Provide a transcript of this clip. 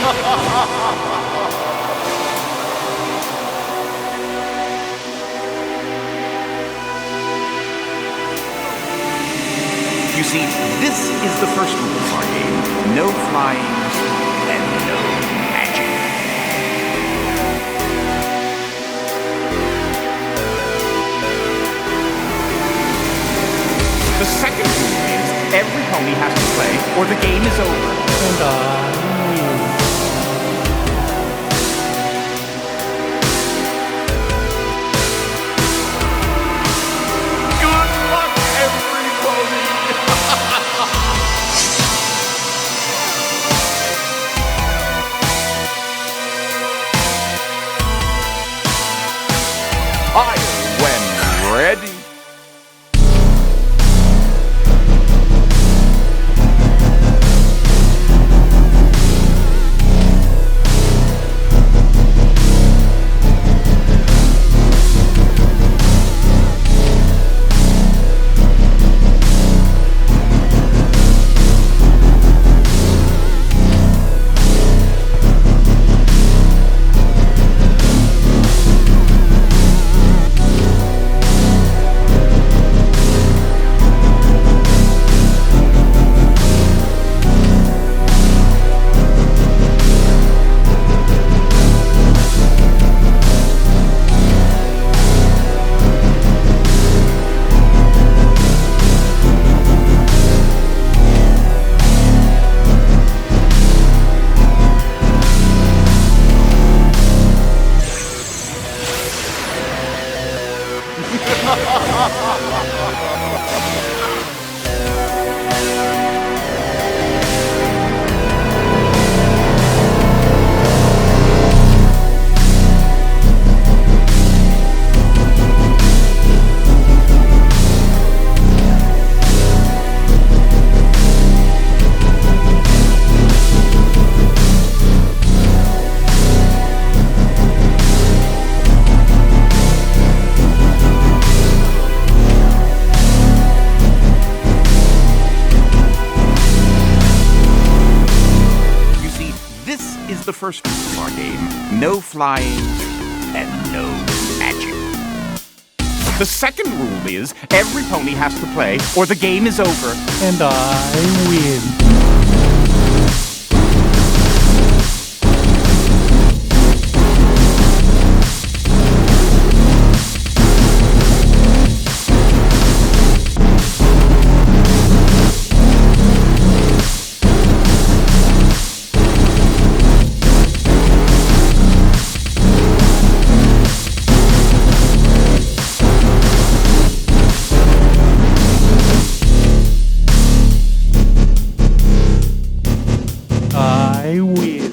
You see, this is the first rule of our game. No flying and no magic. The second rule is every pony has to play or the game is over. And I win. Good luck, everybody! I, when ready. The first rule of our game. No flying and no magic. The second rule is every pony has to play or the game is over. And I win. I win.